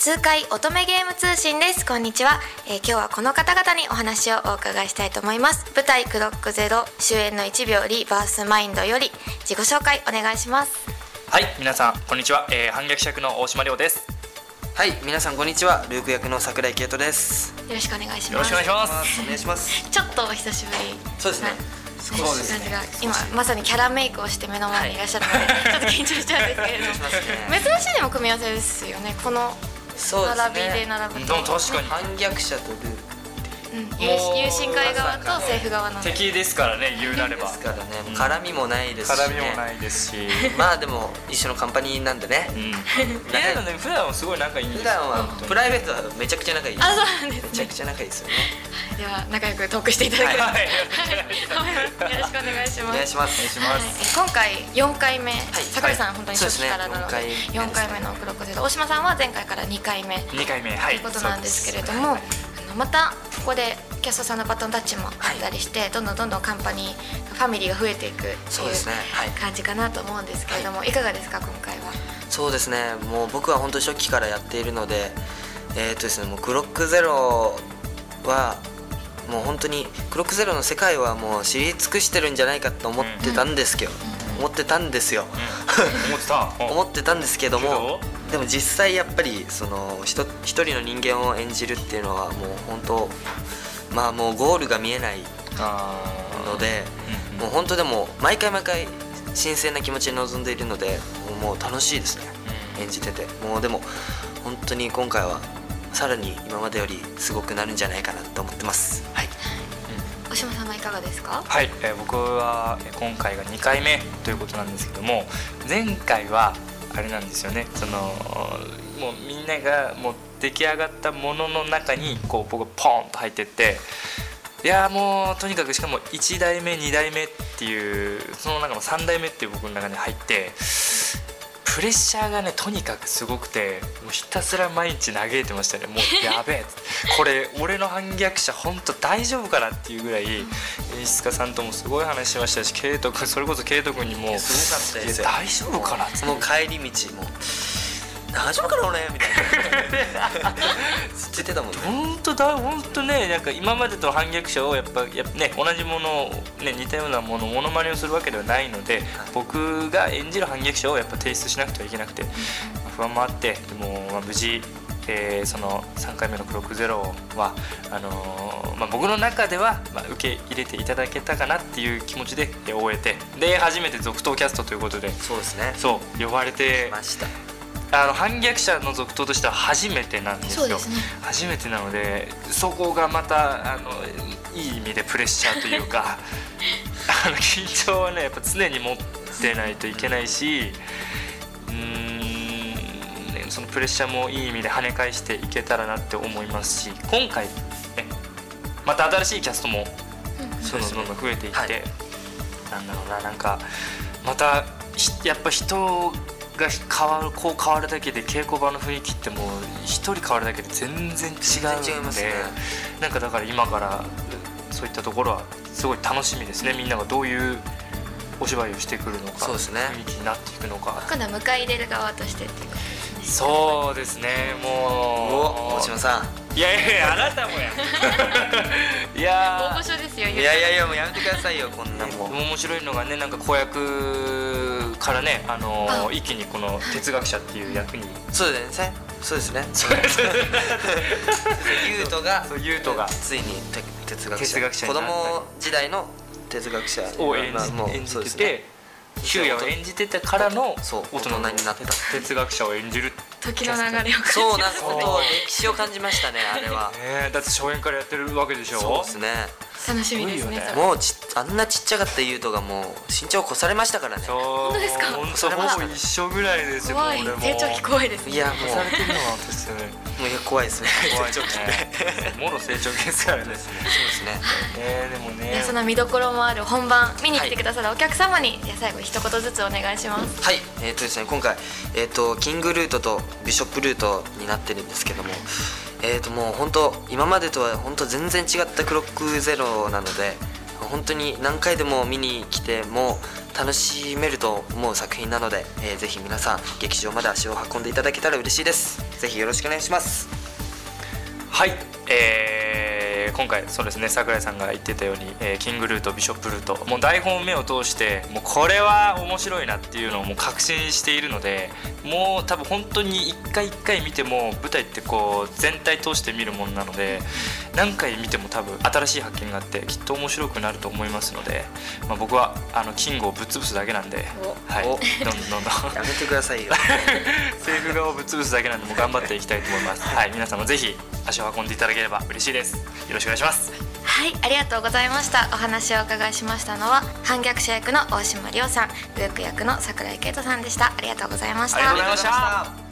痛快乙女ゲーム通信です。こんにちは。今日はこの方々にお話をお伺いしたいと思います。舞台クロックゼロ主演の1秒リバースマインドより自己紹介お願いします。 はい、皆さんこんにちは。反逆役の大島亮です。 はい、皆さんこんにちは。ルーク役の桜井圭人です。 よろしくお願いします。 よろしくお願いします。 お願いします。 ちょっとお久しぶり。 そうですね。 そうですね。今まさにキャラメイクをして目の前にいらっしゃるので、ちょっと緊張しちゃうんですけれども、珍しいでも組み合わせですよね。この並びで並ぶと。 確かに反逆者とルーク。 友人会側と政府側の敵ですからね、言うなればですからね、絡みもないですしね。 絡みもないですしまあでも一緒のカンパニーなんでね。 普段はすごい仲いいんです。 普段はプライベートはめちゃくちゃ仲いい。 あ、そうなんですね。 めちゃくちゃ仲いいですよね。 では仲良くトークしていただければと思います。よろしくお願いします。 お願いします。 今回4回目、桜井さん本当に初期からなので4回目のクロックゼロ、大島さんは前回から2回目ということなんですけれども、またここでキャストさんのバトンタッチもあったりして、どんどんカンパニーファミリーが増えていくっていう感じかなと思うんですけれども、いかがですか今回は。 そうですね、もう僕は本当に初期からやっているので、ですね、もうクロックゼロはもう本当にクロックゼロの世界はもう知り尽くしてるんじゃないかと思ってたんですけど、思ってたんですよ思ってたんですけども、でも実際やっぱりその一人の人間を演じるっていうのはもう本当まあもうゴールが見えないので、もう本当でも毎回新鮮な気持ちで臨んでいるので、もう楽しいですね、演じてて。もうでも本当に今回はさらに今までよりすごくなるんじゃないかなと思ってます。はい。 大島さんはいかがですか。 はい、僕は今回が2回目ということなんですけども、前回はあれなんですよね、そのもうみんながもう出来上がったものの中にこう僕がポーンと入ってって、いやもうとにかく、しかも1代目2代目っていうその中の3代目っていう僕の中に入って、プレッシャーがねとにかくすごくて、もうひたすら毎日嘆いてましたね。もうやべえこれ俺の反逆者本当大丈夫かなっていうぐらい、演出家さんともすごい話しましたし、ケイト君、それこそケイト君にもすごかったですよ。 大丈夫かなって、 その帰り道も大丈夫かな俺みたいなずっと言ってたもんね。 本当ね、なんか今までと反逆者をやっぱね、同じものを、ね、似たようなものをモノマネをするわけではないので、僕が演じる反逆者をやっぱ提出しなくてはいけなくて、不安もあって、でも、無事、その3回目のクロックゼロは僕の中では、受け入れていただけたかなっていう気持ちで終えて、で初めて続投キャストということで、 そうですね、 そう呼ばれてました。 反逆者の続投としては初めてなんですよ。 そうですね、 初めてなので、そこがまたいい意味でプレッシャーというか緊張はねやっぱ常に持ってないといけないし、そのプレッシャーもいい意味で跳ね返していけたらなって思いますし、今回ねまた新しいキャストもどんどん増えていって、なんだろうな、なんかまたやっぱ人が変わるだけで稽古場の雰囲気ってもう一人変わるだけで全然違うので、なんかだから今からそういったところはすごい楽しみですね。みんながどういうお芝居をしてくるのか、 そうですね、 雰囲気になっていくのか。 今度は迎え入れる側としてっていうことですね。 そうですね、もう大島さん、いやあなたもやいや大御所ですよ。 いやもうやめてくださいよ、こんなもん。 面白いのがね、なんか子役からね、一気にこの哲学者っていう役に、 そうですね優斗がついに哲学者、子供時代の哲学者を演じてて、柊也を演じててからの大人になった哲学者を演じる時の流れを感じますね。 そう、なんか歴史を感じましたね、あれは。 だって初演からやってるわけでしょ。 そうですね、 楽しみですね。 もうあんなちっちゃかった優斗がもう身長を越されましたからね。 本当ですか。 そう、ほぼ一緒ぐらいですよ。 怖い、成長期怖いですね。 いや、もう越されてるのは私ですよね。 もう怖いですね、 成長期ね、もろ成長期ですからね。そうですね。 でもね、 その見どころもある本番見に来てくださるお客様に、最後一言ずつお願いします。 はい、ですね、今回キングルートとビショップルートになってるんですけども、もう本当今までとは本当全然違ったクロックゼロなので、 本当に何回でも見に来ても楽しめると思う作品なので、ぜひ皆さん劇場まで足を運んでいただけたら嬉しいです。ぜひよろしくお願いします。 はい、今回そうですね、櫻井さんが言ってたように、キングルート、ビショップルート、もう台本を目を通してもうこれは面白いなっていうのをもう確信しているので、もう多分本当に一回一回見ても舞台ってこう全体通して見るものなので、何回見ても多分新しい発見があってきっと面白くなると思いますので、僕はキングをぶっ潰すだけなんで、はい、どんどんやめてくださいよセーフ画をぶっ潰すだけなんでもう頑張っていきたいと思います。はい、皆さんもぜひ足を運んでいただければ嬉しいです。よろしくお願いします。 はい、ありがとうございました。お話をお伺いしましたのは反逆者役の大島莉央さん、ルーク役の櫻井圭人さんでした。ありがとうございました。 ありがとうございました。